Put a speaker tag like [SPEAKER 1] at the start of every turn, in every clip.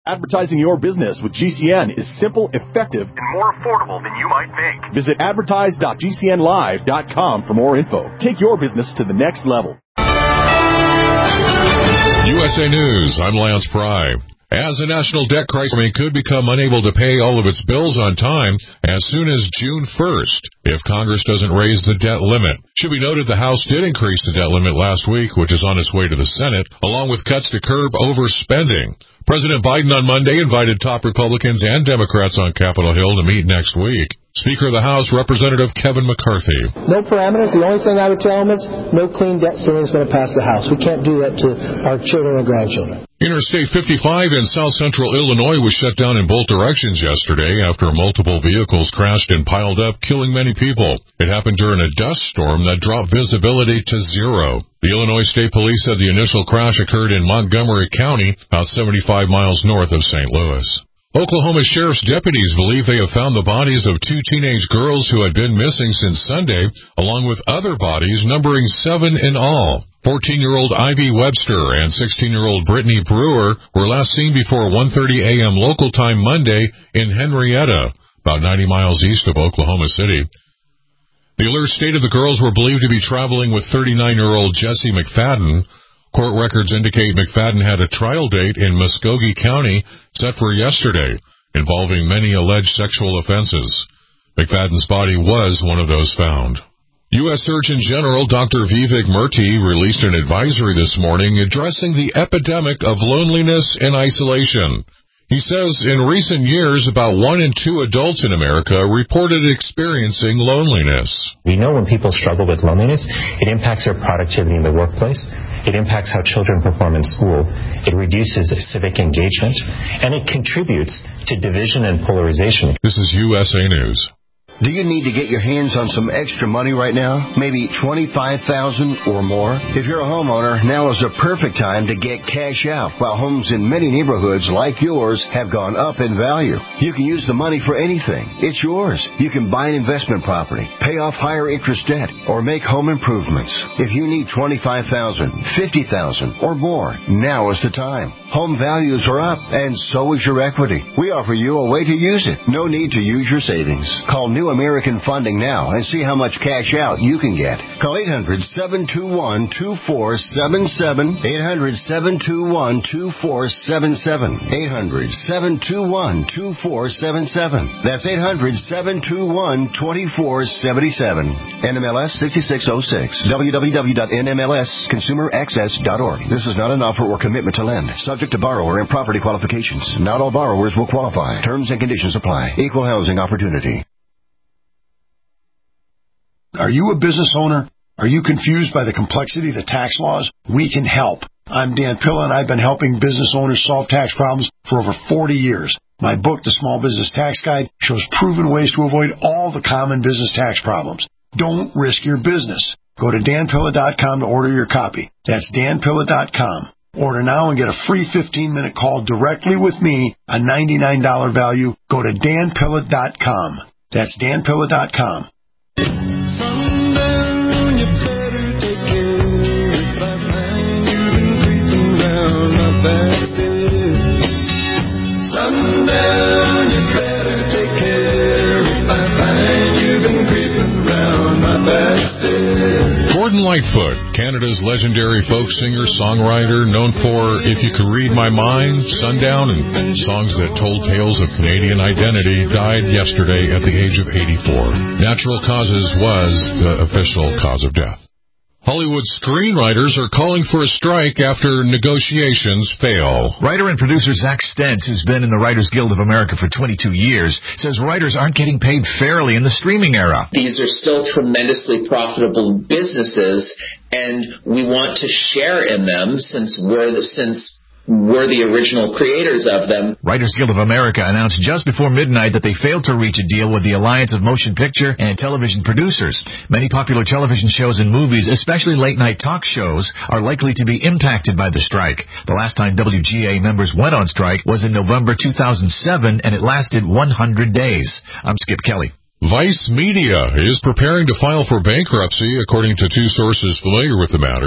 [SPEAKER 1] Advertising your business with GCN is simple, effective, and more affordable than you might think. Visit advertise.gcnlive.com for more info. Take your business to the next level.
[SPEAKER 2] USA News, I'm Lance Pry. As the national debt crisis could become unable to pay all of its bills on time as soon as June 1st if Congress doesn't raise the debt limit. Should be noted the House did increase the debt limit last week, which is on its way to the Senate, along with cuts to curb overspending. President Biden on Monday invited top Republicans and Democrats on Capitol Hill to meet next week. Speaker of the House, Representative Kevin McCarthy.
[SPEAKER 3] No parameters. The only thing I would tell them is no clean debt ceiling is going to pass the House. We can't do that to our children and grandchildren.
[SPEAKER 2] Interstate 55 in south central Illinois was shut down in both directions yesterday after multiple vehicles crashed and piled up, killing many people. It happened during a dust storm that dropped visibility to zero. The Illinois State Police said the initial crash occurred in Montgomery County, about 75 miles north of St. Louis. Oklahoma Sheriff's deputies believe they have found the bodies of two teenage girls who had been missing since Sunday, along with other bodies numbering 7 in all. 14-year-old Ivy Webster and 16-year-old Brittany Brewer were last seen before 1:30 a.m. local time Monday in Henrietta, about 90 miles east of Oklahoma City. The alert stated the girls were believed to be traveling with 39-year-old Jesse McFadden. Court records indicate McFadden had a trial date in Muskogee County set for yesterday, involving many alleged sexual offenses. McFadden's body was one of those found. U.S. Surgeon General Dr. Vivek Murthy released an advisory this morning addressing the epidemic of loneliness and isolation. He says in recent years, about 1 in 2 adults in America reported experiencing loneliness.
[SPEAKER 4] We know when people struggle with loneliness, it impacts their productivity in the workplace. It impacts how children perform in school. It reduces civic engagement, and it contributes to division and polarization.
[SPEAKER 2] This is USA News.
[SPEAKER 5] Do you need to get your hands on some extra money right now? Maybe $25,000 or more? If you're a homeowner, now is the perfect time to get cash out while homes in many neighborhoods like yours have gone up in value. You can use the money for anything. It's yours. You can buy an investment property, pay off higher interest debt, or make home improvements. If you need $25,000, $50,000 or more, now is the time. Home values are up, and so is your equity. We offer you a way to use it. No need to use your savings. Call New American Funding now and see how much cash out you can get. Call 800-721-2477. 800-721-2477. 800-721-2477. That's 800-721-2477. NMLS 6606. www.nmlsconsumeraccess.org. This is not an offer or commitment to lend. Subject to borrower and property qualifications. Not all borrowers will qualify. Terms and conditions apply. Equal housing opportunity.
[SPEAKER 6] Are you a business owner? Are you confused by the complexity of the tax laws? We can help. I'm Dan Pilla, and I've been helping business owners solve tax problems for over 40 years. My book, The Small Business Tax Guide, shows proven ways to avoid all the common business tax problems. Don't risk your business. Go to danpilla.com to order your copy. That's danpilla.com. Order now and get a free 15-minute call directly with me, a $99 value. Go to danpilla.com. That's danpilla.com.
[SPEAKER 7] Sundown, you better take care if I find you've been creeping round my back stairs. Sundown, you better take care if I find you've been creeping round my back stairs.
[SPEAKER 2] Gordon Lightfoot, Canada's legendary folk singer-songwriter, known for If You Could Read My Mind, Sundown, and songs that told tales of Canadian identity, died yesterday at the age of 84. Natural causes was the official cause of death. Hollywood screenwriters are calling for a strike after negotiations fail.
[SPEAKER 8] Writer and producer Zach Stentz, who's been in the Writers Guild of America for 22 years, says writers aren't getting paid fairly in the streaming era.
[SPEAKER 9] These are still tremendously profitable businesses, and we want to share in them since we're the original creators of them.
[SPEAKER 8] Writers Guild of America announced just before midnight that they failed to reach a deal with the Alliance of Motion Picture and Television Producers. Many popular television shows and movies, especially late-night talk shows, are likely to be impacted by the strike. The last time WGA members went on strike was in November 2007, and it lasted 100 days. I'm Skip Kelly.
[SPEAKER 2] Vice Media is preparing to file for bankruptcy, according to two sources familiar with the matter.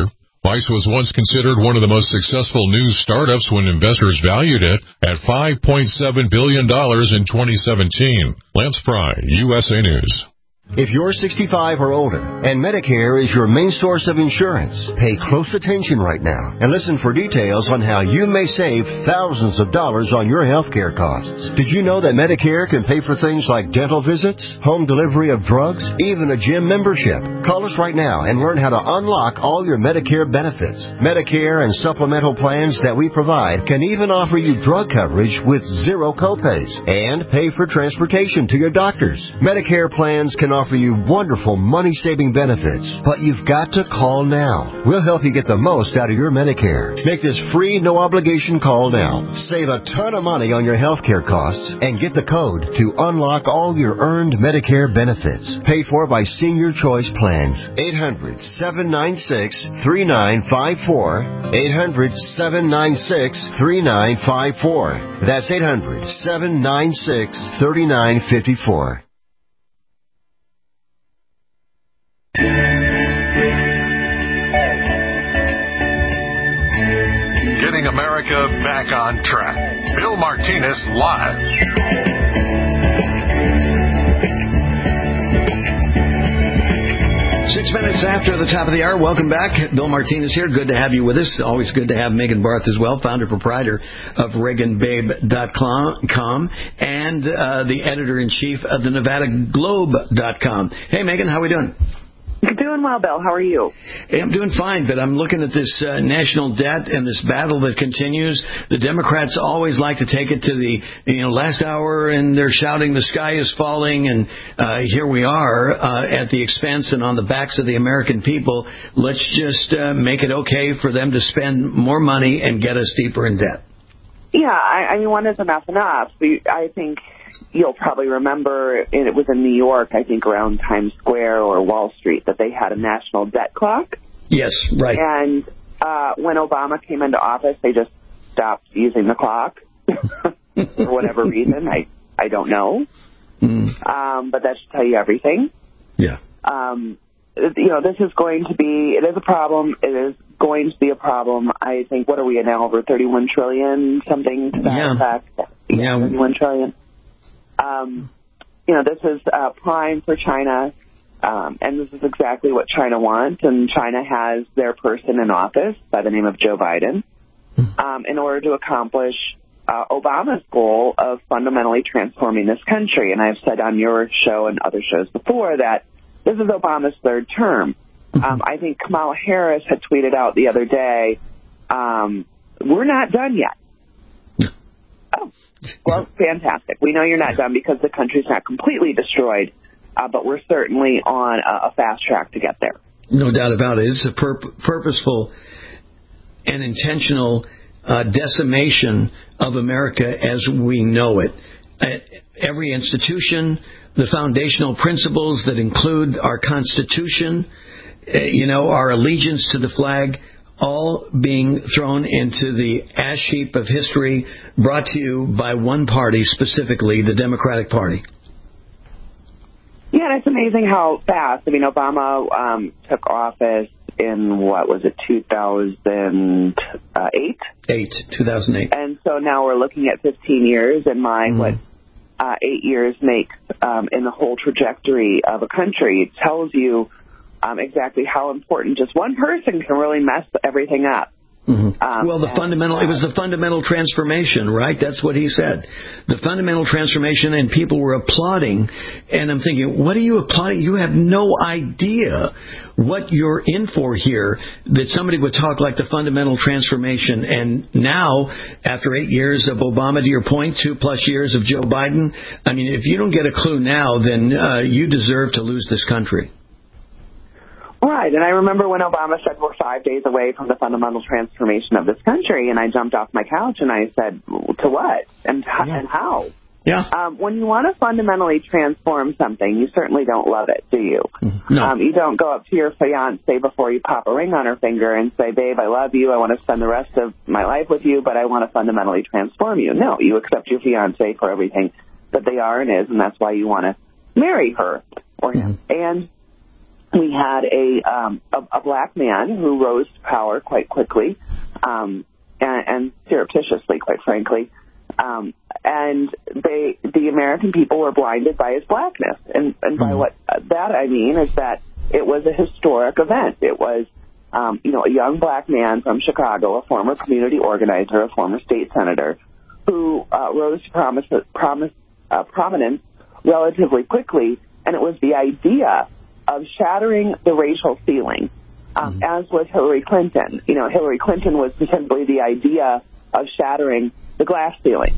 [SPEAKER 2] Vice was once considered one of the most successful news startups when investors valued it at $5.7 billion in 2017. Lance Pry, USA News.
[SPEAKER 5] If you're 65 or older and Medicare is your main source of insurance, pay close attention right now and listen for details on how you may save thousands of dollars on your health care costs. Did you know that Medicare can pay for things like dental visits, home delivery of drugs, even a gym membership? Call us right now and learn how to unlock all your Medicare benefits. Medicare and supplemental plans that we provide can even offer you drug coverage with zero copays and pay for transportation to your doctors. Medicare plans can offer you wonderful money-saving benefits, but you've got to call now. We'll help you get the most out of your Medicare. Make this free, no-obligation call now. Save a ton of money on your health care costs and get the code to unlock all your earned Medicare benefits. Paid for by Senior Choice Plans. 800-796-3954. 800-796-3954. That's 800-796-3954.
[SPEAKER 10] Getting America back on track. Bill Martinez live.
[SPEAKER 11] 6 minutes after the top of the hour. Welcome back. Bill Martinez here. Good to have you with us. Always good to have Megan Barth as well, founder proprietor of ReaganBabe.com and the editor-in-chief of the NevadaGlobe.com. Hey, Megan, how are we doing?
[SPEAKER 12] Doing well, Bill. How are you?
[SPEAKER 11] Hey, I'm doing fine, but I'm looking at this national debt and this battle that continues. The Democrats always like to take it to the last hour, and they're shouting the sky is falling, and here we are at the expense and on the backs of the American people. Let's just make it okay for them to spend more money and get us deeper in debt.
[SPEAKER 12] Yeah, I mean, when is enough? I think you'll probably remember it was in New York, I think around Times Square or Wall Street, that they had a national debt clock.
[SPEAKER 11] Yes, right.
[SPEAKER 12] And when Obama came into office, they just stopped using the clock for whatever reason. I don't know. But that should tell you everything.
[SPEAKER 11] Yeah.
[SPEAKER 12] This is going to be, it is a problem. It is going to be a problem. I think, what are we at now, over 31 trillion, something to that effect? Yeah, 31 trillion. This is prime for China, and this is exactly what China wants, and China has their person in office by the name of Joe Biden in order to accomplish Obama's goal of fundamentally transforming this country. And I've said on your show and other shows before that this is Obama's third term. I think Kamala Harris had tweeted out the other day, we're not done yet. Oh, well, fantastic. We know you're not done because the country's not completely destroyed, but we're certainly on a fast track to get there.
[SPEAKER 11] No doubt about it. It's a purposeful and intentional decimation of America as we know it. Every institution, the foundational principles that include our Constitution, our allegiance to the flag, all being thrown into the ash heap of history brought to you by one party, specifically the Democratic Party.
[SPEAKER 12] Yeah, and it's amazing how fast. I mean, Obama took office in, 2008?
[SPEAKER 11] 2008.
[SPEAKER 12] And so now we're looking at 15 years, and what 8 years makes in the whole trajectory of a country. It tells you exactly how important just one person can really mess everything up.
[SPEAKER 11] Well, it was the fundamental transformation, right? That's what he said. The fundamental transformation, and people were applauding. And I'm thinking, what are you applauding? You have no idea what you're in for here, that somebody would talk like the fundamental transformation. And now, after 8 years of Obama, to your point, 2+ years of Joe Biden, I mean, if you don't get a clue now, then you deserve to lose this country.
[SPEAKER 12] Right, and I remember when Obama said we're 5 days away from the fundamental transformation of this country, and I jumped off my couch and I said, to what and how?
[SPEAKER 11] Yeah.
[SPEAKER 12] When you want to fundamentally transform something, you certainly don't love it, do you?
[SPEAKER 11] No.
[SPEAKER 12] You don't go up to your fiancée before you pop a ring on her finger and say, babe, I love you, I want to spend the rest of my life with you, but I want to fundamentally transform you. No, you accept your fiancé for everything that they are and is, and that's why you want to marry her or him. And we had a black man who rose to power quite quickly, and surreptitiously, quite frankly. And the American people were blinded by his blackness. And by what that I mean is that it was a historic event. It was, a young black man from Chicago, a former community organizer, a former state senator, who rose to prominence relatively quickly. And it was the idea of shattering the racial ceiling, as was Hillary Clinton. Hillary Clinton was simply the idea of shattering the glass ceiling.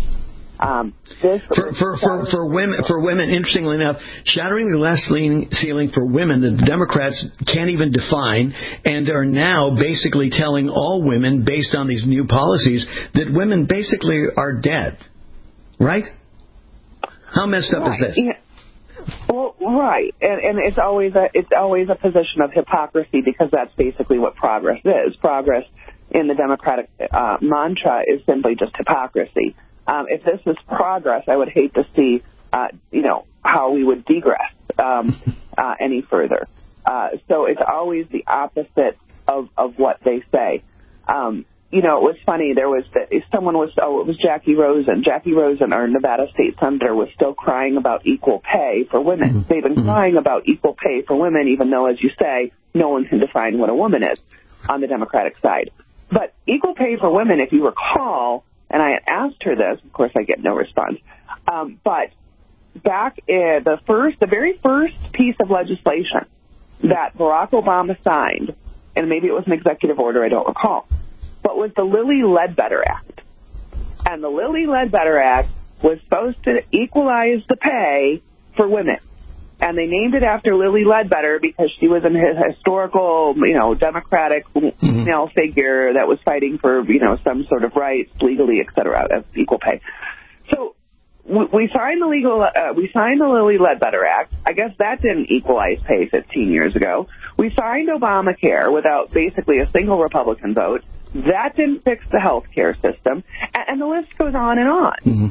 [SPEAKER 11] For women, interestingly enough, shattering the glass ceiling for women, the Democrats can't even define, and are now basically telling all women, based on these new policies, that women basically are dead. Right? How messed up is this?
[SPEAKER 12] Yeah. Well, right, and it's always a position of hypocrisy, because that's basically what progress is. Progress in the Democratic mantra is simply just hypocrisy. If this is progress, I would hate to see, how we would digress any further. So it's always the opposite of what they say. It was funny. It was Jackie Rosen. Jackie Rosen, our Nevada state senator, was still crying about equal pay for women. They've been crying about equal pay for women, even though, as you say, no one can define what a woman is on the Democratic side. But equal pay for women, if you recall, and I asked her this, of course I get no response, but back in the very first piece of legislation that Barack Obama signed, and maybe it was an executive order, I don't recall, but was the Lilly Ledbetter Act. And the Lilly Ledbetter Act was supposed to equalize the pay for women. And they named it after Lilly Ledbetter because she was a historical, Democratic female figure that was fighting for, some sort of rights legally, et cetera, of equal pay. So we signed the Lilly Ledbetter Act. I guess that didn't equalize pay 15 years ago. We signed Obamacare without basically a single Republican vote. That didn't fix the health care system, and the list goes on and on.
[SPEAKER 11] Mm-hmm.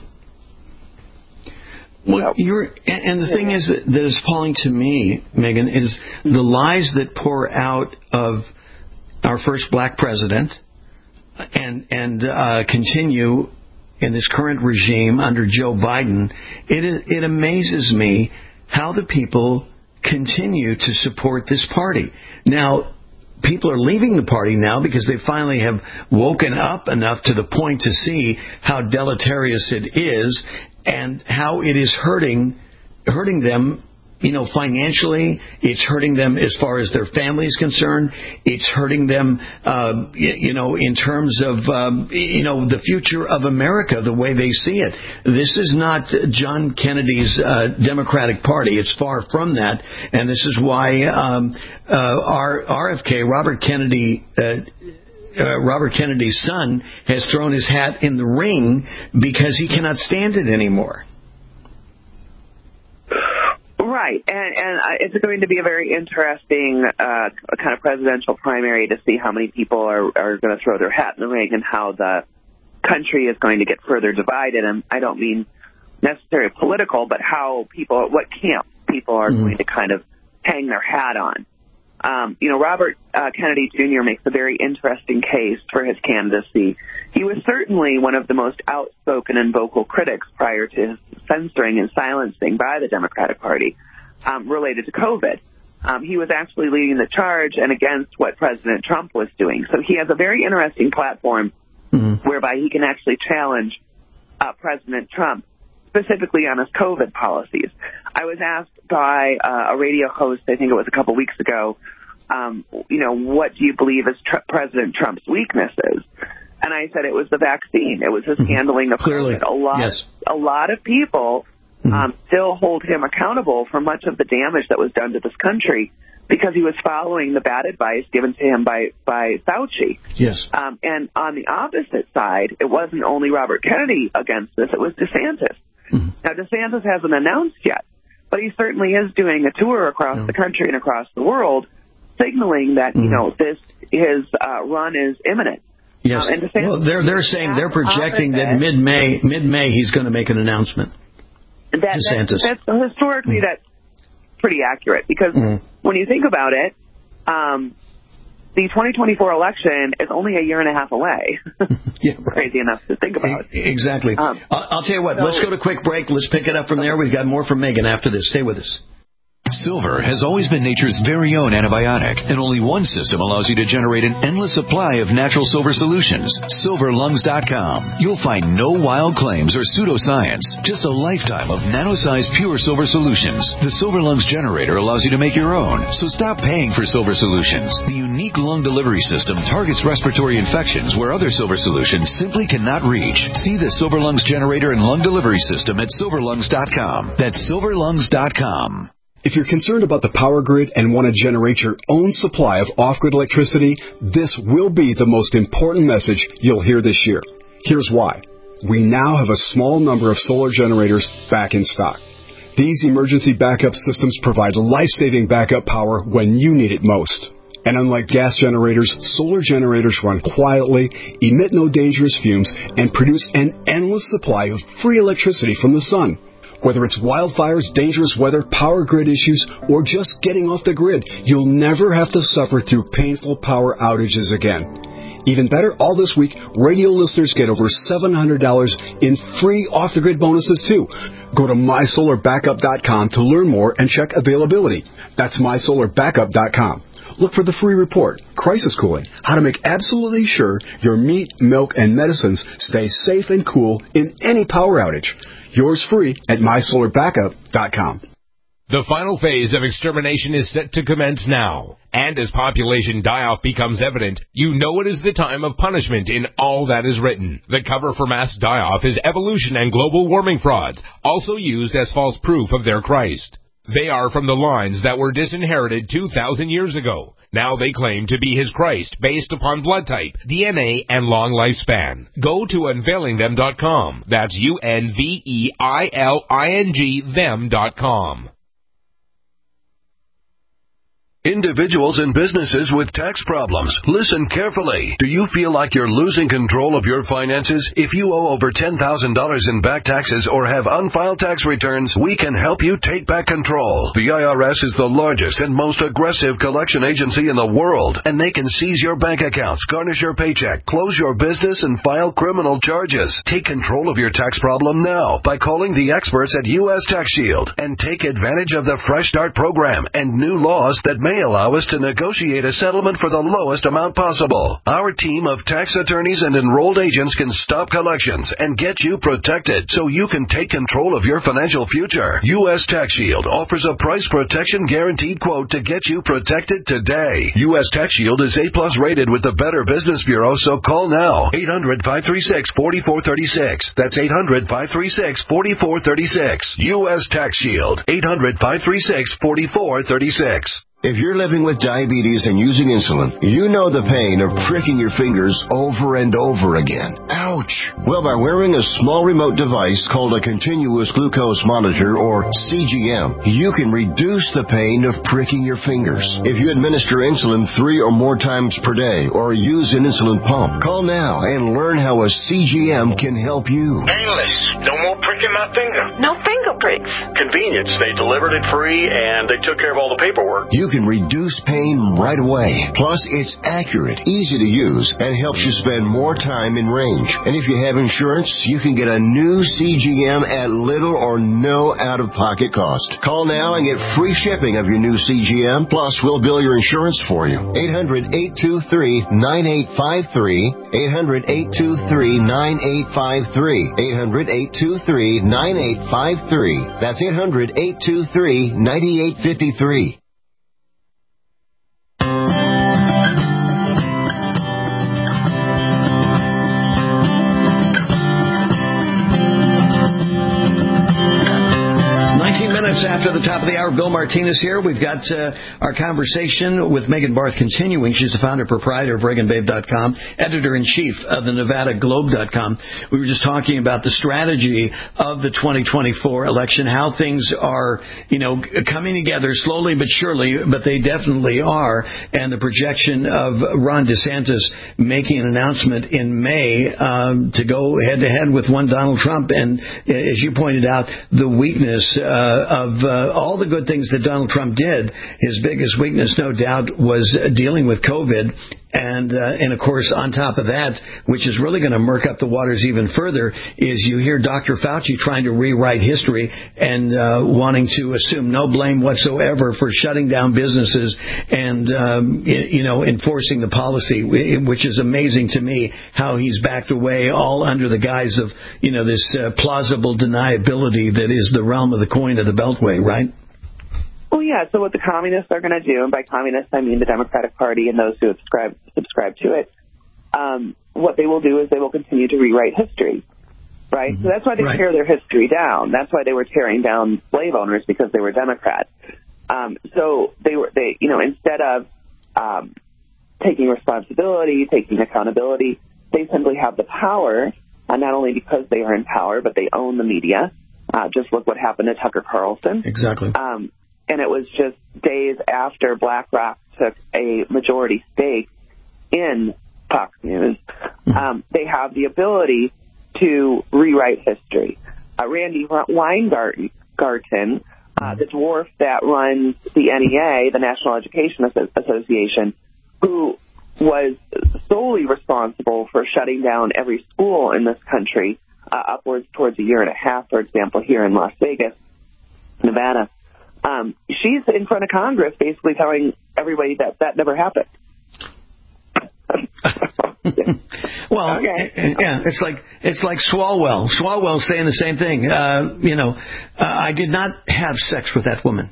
[SPEAKER 11] Well, and the thing is that is appalling to me, Megan, is the lies that pour out of our first black president and continue in this current regime under Joe Biden. It amazes me how the people continue to support this party. Now, people are leaving the party now because they finally have woken up enough to the point to see how deleterious it is and how it is hurting them, financially. It's hurting them as far as their family is concerned. It's hurting them, in terms of, the future of America, the way they see it. This is not John Kennedy's Democratic Party. It's far from that. And this is why RFK, Robert Kennedy's son, has thrown his hat in the ring because he cannot stand it anymore.
[SPEAKER 12] Right, and it's going to be a very interesting kind of presidential primary to see how many people are going to throw their hat in the ring and how the country is going to get further divided. And I don't mean necessarily political, but what camp people are going to kind of hang their hat on. Robert Kennedy Jr. makes a very interesting case for his candidacy. He was certainly one of the most outspoken and vocal critics prior to his censoring and silencing by the Democratic Party related to COVID. He was actually leading the charge and against what President Trump was doing. So he has a very interesting platform whereby he can actually challenge President Trump specifically on his COVID policies. I was asked by a radio host, I think it was a couple weeks ago, what do you believe is President Trump's weaknesses? And I said it was the vaccine. It was his handling of COVID. A lot of people still hold him accountable for much of the damage that was done to this country because he was following the bad advice given to him by Fauci.
[SPEAKER 11] Yes.
[SPEAKER 12] And on the opposite side, it wasn't only Robert Kennedy against this, it was DeSantis. Now, DeSantis hasn't announced yet, but he certainly is doing a tour across the country and across the world, signaling that, his run is imminent.
[SPEAKER 11] Yes.
[SPEAKER 12] And DeSantis,
[SPEAKER 11] they're saying, they're projecting that mid-May he's going to make an announcement.
[SPEAKER 12] DeSantis. Historically, pretty accurate because when you think about it, the 2024 election is only a year and a half away.
[SPEAKER 11] Yeah, right.
[SPEAKER 12] Crazy enough to think about.
[SPEAKER 11] Exactly. I'll tell you what, let's go to a quick break. Let's pick it up from there. We've got more from Megan after this. Stay with us.
[SPEAKER 13] Silver has always been nature's very own antibiotic, and only one system allows you to generate an endless supply of natural silver solutions. SilverLungs.com. You'll find no wild claims or pseudoscience, just a lifetime of nano-sized pure silver solutions. The Silver Lungs generator allows you to make your own, so stop paying for silver solutions. The unique lung delivery system targets respiratory infections where other silver solutions simply cannot reach. See the Silver Lungs generator and lung delivery system at SilverLungs.com. That's SilverLungs.com.
[SPEAKER 14] If you're concerned about the power grid and want to generate your own supply of off-grid electricity, this will be the most important message you'll hear this year. Here's why. We now have a small number of solar generators back in stock. These emergency backup systems provide life-saving backup power when you need it most. And unlike gas generators, solar generators run quietly, emit no dangerous fumes, and produce an endless supply of free electricity from the sun. Whether it's wildfires, dangerous weather, power grid issues, or just getting off the grid, you'll never have to suffer through painful power outages again. Even better, all this week, radio listeners get over $700 in free off-the-grid bonuses, too. Go to MySolarBackup.com to learn more and check availability. That's MySolarBackup.com. Look for the free report, Crisis Cooling, how to make absolutely sure your meat, milk, and medicines stay safe and cool in any power outage. Yours free at MySolarBackup.com.
[SPEAKER 15] The final phase of extermination is set to commence now. And as population die-off becomes evident, you know it is the time of punishment in all that is written. The cover for mass die-off is evolution and global warming frauds, also used as false proof of their Christ. They are from the lines that were disinherited 2,000 years ago. Now they claim to be his Christ based upon blood type, DNA, and long lifespan. Go to unveilingthem.com. That's UNVEILING them.com.
[SPEAKER 10] Individuals and businesses with tax problems, listen carefully. Do you feel like you're losing control of your finances? If you owe over $10,000 in back taxes or have unfiled tax returns, we can help you take back control. The IRS is the largest and most aggressive collection agency in the world, and they can seize your bank accounts, garnish your paycheck, close your business, and file criminal charges. Take control of your tax problem now by calling the experts at U.S. Tax Shield and take advantage of the Fresh Start program and new laws that may allow us to negotiate a settlement for the lowest amount possible. Our team of tax attorneys and enrolled agents can stop collections and get you protected so you can take control of your financial future. U.S. Tax Shield offers a price protection guaranteed quote to get you protected today. U.S. Tax Shield is A+ rated with the Better Business Bureau, so call now. 800-536-4436. That's 800-536-4436. U.S. Tax Shield. 800-536-4436.
[SPEAKER 5] If you're living with diabetes and using insulin, you know the pain of pricking your fingers over and over again. Ouch! Well, by wearing a small remote device called a continuous glucose monitor, or CGM, you can reduce the pain of pricking your fingers. If you administer insulin 3 or more times per day or use an insulin pump, call now and learn how a CGM can help you.
[SPEAKER 16] Painless. No more pricking my finger.
[SPEAKER 17] No finger pricks.
[SPEAKER 16] Convenience. They delivered it free and they took care of all the paperwork.
[SPEAKER 5] You can reduce pain right away. Plus, it's accurate, easy to use, and helps you spend more time in range. And if you have insurance, you can get a new CGM at little or no out-of-pocket cost. Call now and get free shipping of your new CGM. Plus, we'll bill your insurance for you. 800-823-9853. 800-823-9853. 800-823-9853. That's 800-823-9853.
[SPEAKER 11] 19 minutes after the top of the hour, Bill Martinez here. We've got our conversation with Megan Barth continuing. She's the founder and proprietor of ReaganBabe.com, editor-in-chief of the NevadaGlobe.com. We were just talking about the strategy of the 2024 election, how things are, coming together slowly but surely, but they definitely are. And the projection of Ron DeSantis making an announcement in May to go head-to-head with one Donald Trump. And as you pointed out, the weakness all the good things that Donald Trump did, his biggest weakness, no doubt, was dealing with COVID. And of course, on top of that, which is really going to murk up the waters even further, is you hear Dr. Fauci trying to rewrite history and wanting to assume no blame whatsoever for shutting down businesses and enforcing the policy, which is amazing to me how he's backed away all under the guise of this plausible deniability that is the realm of the coin of the Beltway, right?
[SPEAKER 12] Well, yeah, so what the communists are going to do, and by communists I mean the Democratic Party and those who subscribe to it, what they will do is they will continue to rewrite history, right? So that's why they tear their history down. That's why they were tearing down slave owners, because they were Democrats. So they instead of taking responsibility, taking accountability, they simply have the power, not only because they are in power, but they own the media. Just look what happened to Tucker Carlson.
[SPEAKER 11] Exactly.
[SPEAKER 12] And it was just days after BlackRock took a majority stake in Fox News. They have the ability to rewrite history. Randy Weingarten, the dwarf that runs the NEA, the National Education Association, who was solely responsible for shutting down every school in this country, upwards towards a year and a half, for example, here in Las Vegas, Nevada. She's in front of Congress basically telling everybody that never happened.
[SPEAKER 11] Well, yeah, it's like Swalwell. Swalwell's saying the same thing. I did not have sex with that woman.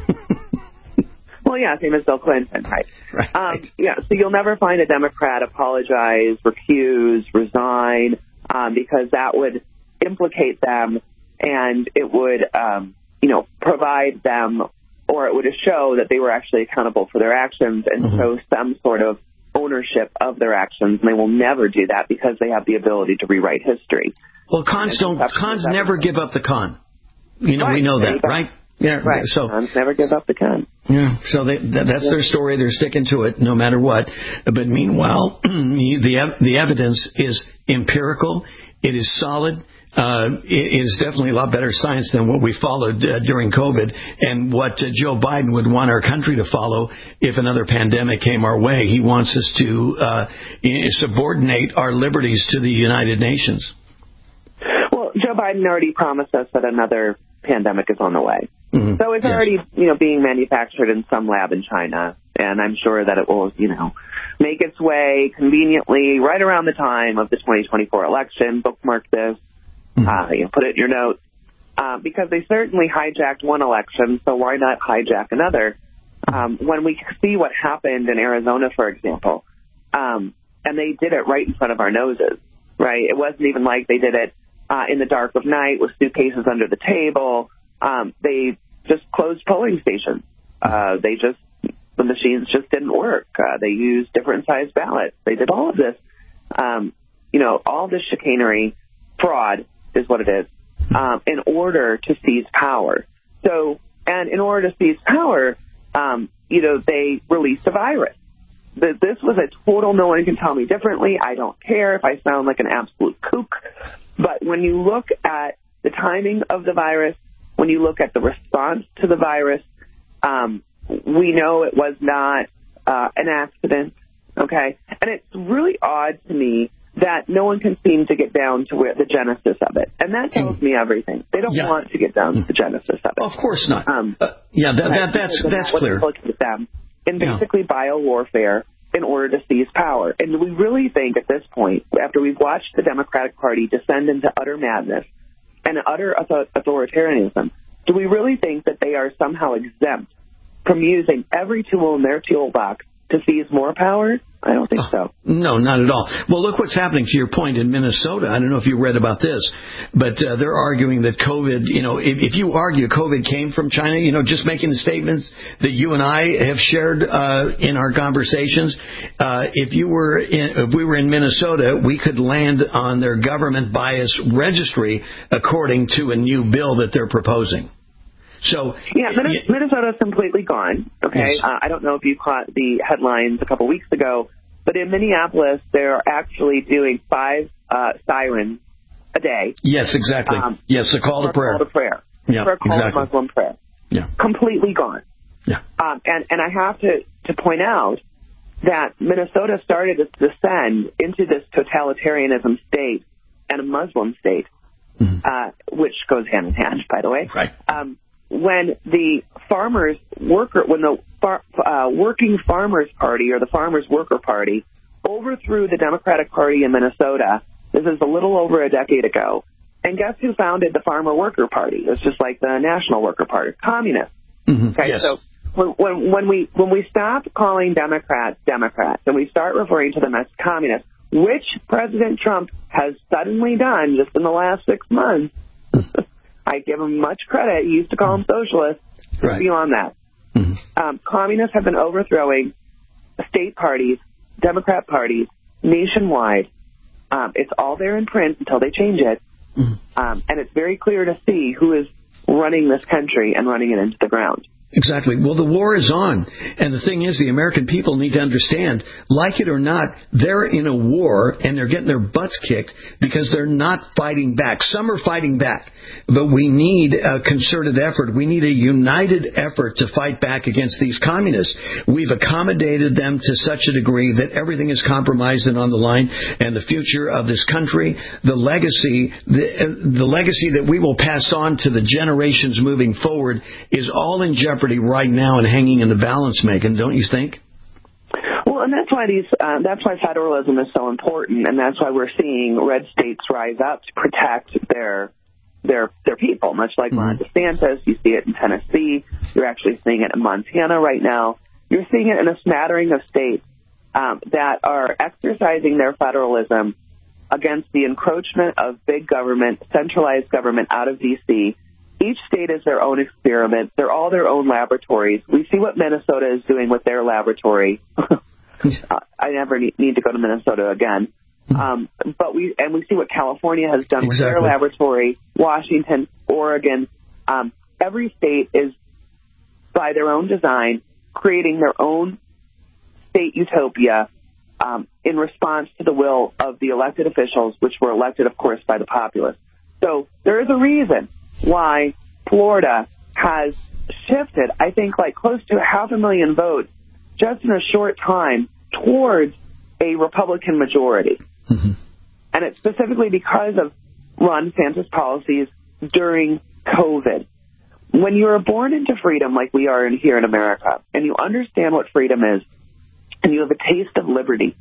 [SPEAKER 12] Well, yeah, same as Bill Clinton, right? So you'll never find a Democrat apologize, recuse, resign, because that would implicate them, and it would provide them, or it would show that they were actually accountable for their actions and show some sort of ownership of their actions. And they will never do that because they have the ability to rewrite history.
[SPEAKER 11] Well, cons never give up the con. We know that, right? Yeah,
[SPEAKER 12] right.
[SPEAKER 11] So
[SPEAKER 12] cons never give up the con.
[SPEAKER 11] Yeah, so that's their story. They're sticking to it no matter what. But meanwhile, the evidence is empirical. It is solid. It is definitely a lot better science than what we followed during COVID and what Joe Biden would want our country to follow if another pandemic came our way. He wants us to subordinate our liberties to the United Nations.
[SPEAKER 12] Well, Joe Biden already promised us that another pandemic is on the way. So it's already, being manufactured in some lab in China, and I'm sure that it will, make its way conveniently right around the time of the 2024 election. Bookmark this. Put it in your notes, because they certainly hijacked one election, so why not hijack another? When we see what happened in Arizona, for example, and they did it right in front of our noses, right? It wasn't even like they did it in the dark of night with suitcases under the table. They just closed polling stations. The machines just didn't work. They used different sized ballots. They did all of this, all this chicanery, fraud, is what it is, in order to seize power. And in order to seize power, they released a virus. This was a total no one can tell me differently. I don't care if I sound like an absolute kook. But when you look at the timing of the virus, when you look at the response to the virus, we know it was not an accident, okay? And it's really odd to me that no one can seem to get down to where the genesis of it. And that tells me everything. They don't want to get down to the genesis of it.
[SPEAKER 11] Of course not. That's clear.
[SPEAKER 12] Looking at them in basically biowarfare in order to seize power. And we really think at this point, after we've watched the Democratic Party descend into utter madness and utter authoritarianism, do we really think that they are somehow exempt from using every tool in their toolbox to seize more power? I don't think so.
[SPEAKER 11] No, not at all. Well, look what's happening to your point in Minnesota. I don't know if you read about this, but they're arguing that COVID, if you argue COVID came from China, just making the statements that you and I have shared in our conversations, if we were in Minnesota, we could land on their government bias registry according to a new bill that they're proposing. So
[SPEAKER 12] Minnesota's completely gone. Okay, yes. I don't know if you caught the headlines a couple weeks ago, but in Minneapolis, they're actually doing 5 sirens a day.
[SPEAKER 11] Yes, exactly. Yes, a call to prayer.
[SPEAKER 12] Call to prayer. for a call to Muslim prayer.
[SPEAKER 11] Yeah.
[SPEAKER 12] Completely gone.
[SPEAKER 11] Yeah.
[SPEAKER 12] And I have to point out that Minnesota started its descend into this totalitarianism state and a Muslim state, which goes hand in hand, by the way.
[SPEAKER 11] Right.
[SPEAKER 12] When the Working Farmers Party or the Farmers Worker Party overthrew the Democratic Party in Minnesota, this is a little over a decade ago. And guess who founded the Farmer Worker Party? It's just like the National Worker Party, communists. Okay,
[SPEAKER 11] yes.
[SPEAKER 12] So when we stop calling Democrats and we start referring to them as communists, which President Trump has suddenly done just in the last 6 months, I give him much credit. He used to call them socialists.
[SPEAKER 11] Right.
[SPEAKER 12] Beyond that, communists have been overthrowing state parties, Democrat parties, nationwide. It's all there in print until they change it. And it's very clear to see who is running this country and running it into the ground.
[SPEAKER 11] Exactly. Well, the war is on. And the thing is, the American people need to understand, like it or not, they're in a war and they're getting their butts kicked because they're not fighting back. Some are fighting back. But we need a concerted effort. We need a united effort to fight back against these communists. We've accommodated them to such a degree that everything is compromised and on the line. And the future of this country, the legacy that we will pass on to the generations moving forward is all in jeopardy right now and hanging in the balance, Megan, don't you think?
[SPEAKER 12] Well, and that's why federalism is so important, and that's why we're seeing red states rise up to protect their people, much like Ron DeSantis. You see it in Tennessee. You're actually seeing it in Montana right now. You're seeing it in a smattering of states that are exercising their federalism against the encroachment of big government, centralized government out of D.C. Each state is their own experiment. They're all their own laboratories. We see what Minnesota is doing with their laboratory. I never need to go to Minnesota again. But we see what California has done with their laboratory, Washington, Oregon. Every state is, by their own design, creating their own state utopia in response to the will of the elected officials, which were elected, of course, by the populace. So there is a reason why Florida has shifted, I think, like close to 500,000 votes just in a short time towards a Republican majority. And it's specifically because of Ron DeSantis' policies during COVID. When you are born into freedom like we are here in America, and you understand what freedom is, and you have a taste of liberty,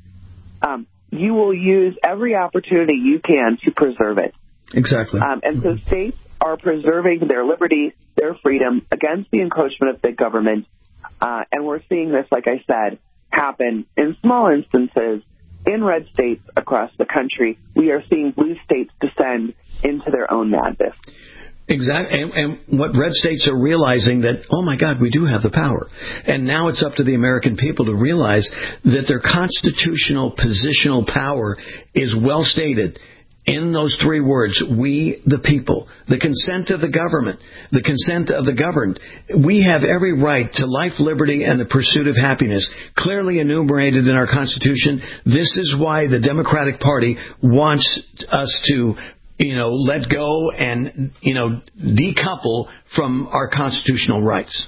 [SPEAKER 12] you will use every opportunity you can to preserve it.
[SPEAKER 11] Exactly.
[SPEAKER 12] And so states are preserving their liberty, their freedom against the encroachment of big government. And we're seeing this, like I said, happen in small instances in red states across the country. We are seeing blue states descend into their own madness.
[SPEAKER 11] Exactly. And what red states are realizing that, oh, my God, we do have the power. And now it's up to the American people to realize that their constitutional positional power is well stated in those three words: we, the people, the consent of the government, the consent of the governed. We have every right to life, liberty, and the pursuit of happiness, clearly enumerated in our Constitution. This is why the Democratic Party wants us to, let go and, decouple from our constitutional rights.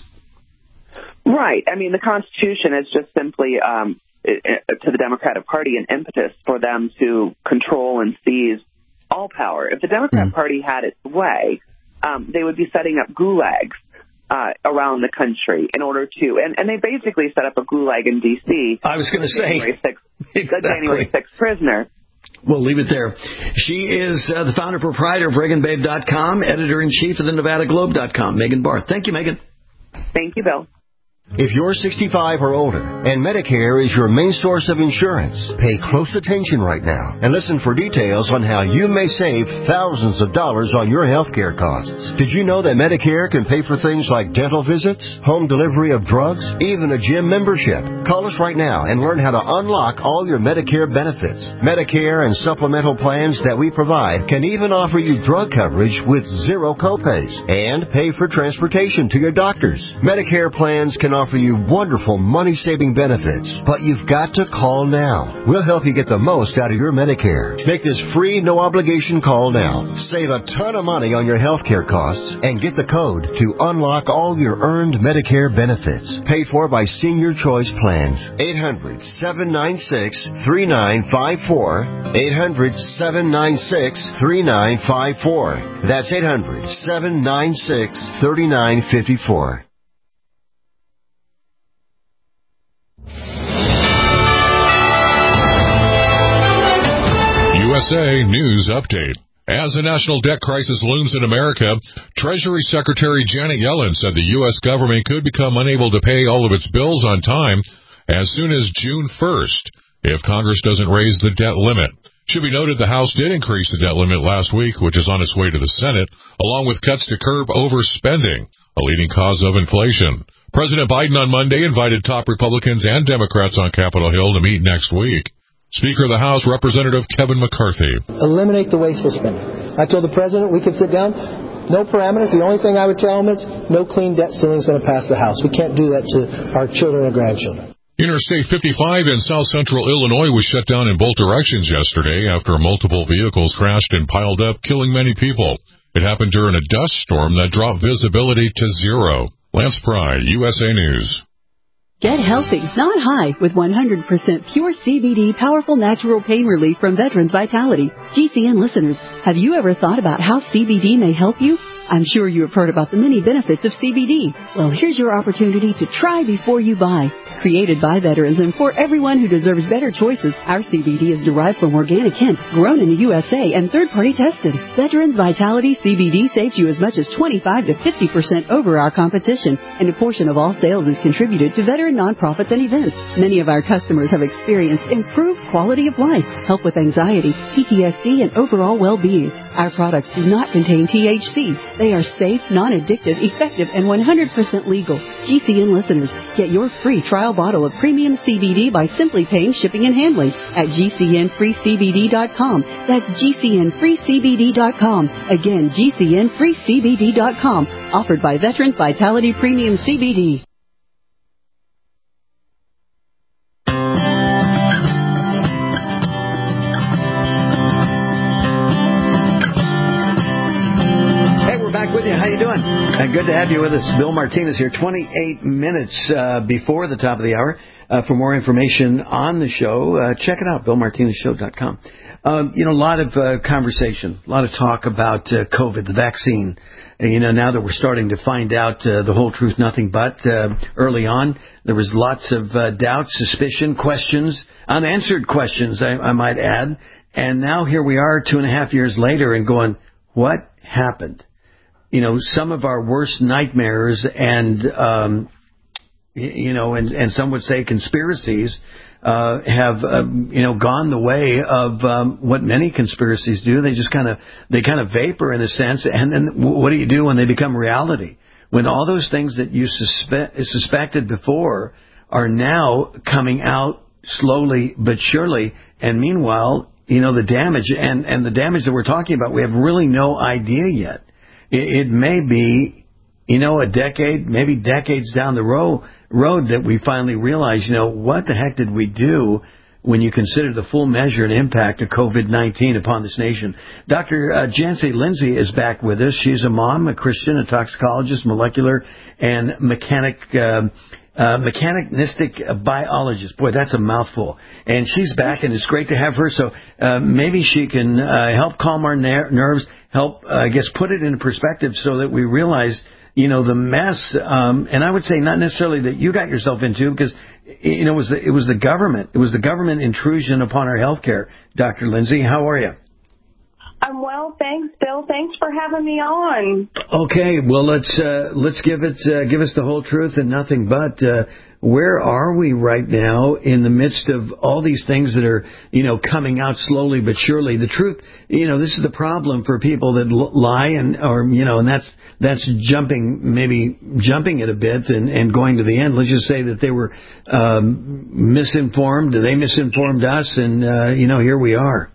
[SPEAKER 12] Right. I mean, the Constitution is just simply to the Democratic Party an impetus for them to control and seize all power. If the Democrat Party had its way, they would be setting up gulags around the country in order to, and they basically set up a gulag in D.C.
[SPEAKER 11] I was going to say,
[SPEAKER 12] the January 6th prisoner.
[SPEAKER 11] We'll leave it there. She is the founder proprietor of ReaganBabe.com, editor-in-chief of the NevadaGlobe.com. Megan Barth. Thank you, Megan.
[SPEAKER 12] Thank you, Bill.
[SPEAKER 5] If you're 65 or older and Medicare is your main source of insurance, pay close attention right now and listen for details on how you may save thousands of dollars on your health care costs. Did you know that Medicare can pay for things like dental visits, home delivery of drugs, even a gym membership? Call us right now and learn how to unlock all your Medicare benefits. Medicare and supplemental plans that we provide can even offer you drug coverage with zero copays and pay for transportation to your doctors. Medicare plans can offer you wonderful money-saving benefits, but you've got to call now. We'll help you get the most out of your Medicare. Make this free, no-obligation call now. Save a ton of money on your health care costs and get the code to unlock all your earned Medicare benefits. Paid for by Senior Choice Plans. 800-796-3954. 800-796-3954. That's 800-796-3954.
[SPEAKER 2] USA News Update. As the national debt crisis looms in America, Treasury Secretary Janet Yellen said the U.S. government could become unable to pay all of its bills on time as soon as June 1st if Congress doesn't raise the debt limit. Should be noted the House did increase the debt limit last week, which is on its way to the Senate, along with cuts to curb overspending, a leading cause of inflation. President Biden on Monday invited top Republicans and Democrats on Capitol Hill to meet next week. Speaker of the House, Representative Kevin McCarthy.
[SPEAKER 3] Eliminate the wasteful spending. I told the president we could sit down, no parameters. The only thing I would tell him is no clean debt ceiling is going to pass the House. We can't do that to our children and grandchildren.
[SPEAKER 2] Interstate 55 in south central Illinois was shut down in both directions yesterday after multiple vehicles crashed and piled up, killing many people. It happened during a dust storm that dropped visibility to zero. Lance Pry, USA News.
[SPEAKER 17] Get healthy, not high, with 100% pure CBD powerful natural pain relief from Veterans Vitality. GCN listeners, have you ever thought about how CBD may help you? I'm sure you have heard about the many benefits of CBD. Well, here's your opportunity to try before you buy. Created by veterans and for everyone who deserves better choices, our CBD is derived from organic hemp, grown in the USA and third-party tested. Veterans Vitality CBD saves you as much as 25 to 50% over our competition, and a portion of all sales is contributed to veteran nonprofits and events. Many of our customers have experienced improved quality of life, help with anxiety, PTSD, and overall well-being. Our products do not contain THC. They are safe, non-addictive, effective, and 100% legal. GCN listeners, get your free trial bottle of premium CBD by simply paying shipping and handling at GCNFreeCBD.com. That's GCNFreeCBD.com. Again, GCNFreeCBD.com. Offered by Veterans Vitality Premium CBD.
[SPEAKER 11] With you. How you doing? Good to have you with us. Bill Martinez here, 28 minutes before the top of the hour. For more information on the show, check it out, BillMartinezShow.com. A lot of conversation, a lot of talk about COVID, the vaccine. Now that we're starting to find out the whole truth, nothing but early on, there was lots of doubt, suspicion, questions, unanswered questions, I might add. And now here we are 2.5 years later and going, what happened? Some of our worst nightmares and some would say conspiracies have gone the way of what many conspiracies do. They just kind of vapor in a sense, and then what do you do when they become reality? When all those things that you suspected before are now coming out slowly but surely, and meanwhile, the damage and the damage that we're talking about, we have really no idea yet. It may be, a decade, maybe decades down the road that we finally realize, what the heck did we do when you consider the full measure and impact of COVID-19 upon this nation. Dr. Jancy Lindsay is back with us. She's a mom, a Christian, a toxicologist, molecular, and mechanistic biologist. Boy, that's a mouthful. And she's back, and it's great to have her. So maybe she can help calm our nerves, help, put it into perspective so that we realize, the mess. And I would say not necessarily that you got yourself into, because, it was the government. It was the government intrusion upon our health care. Dr. Lindsay, how are you?
[SPEAKER 18] I'm well, thanks, Bill. Thanks for having me on.
[SPEAKER 11] Okay, well, let's give us the whole truth and nothing but. Where are we right now in the midst of all these things that are, coming out slowly but surely? The truth, this is the problem for people that lie and that's jumping it a bit and going to the end. Let's just say that they were misinformed. They misinformed us, and here we are.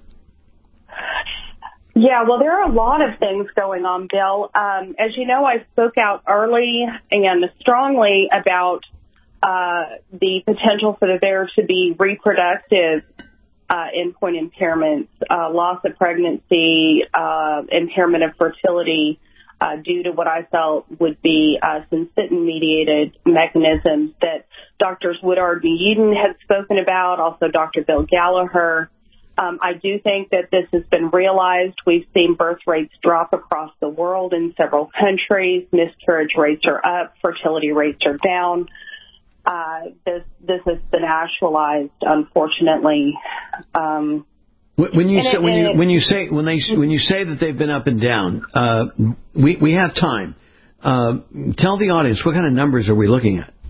[SPEAKER 18] Yeah, well, there are a lot of things going on, Bill. As you know, I spoke out early and strongly about the potential for there to be reproductive endpoint impairments, loss of pregnancy, impairment of fertility due to what I felt would be syncytin-mediated mechanisms that Drs. Woodard and Eden had spoken about, also Dr. Bill Gallagher. I do think that this has been realized. We've seen birth rates drop across the world in several countries. Miscarriage rates are up. Fertility rates are down. This has been actualized, unfortunately.
[SPEAKER 11] When you say that they've been up and down, we have time. Tell the audience, what kind of numbers are we looking at?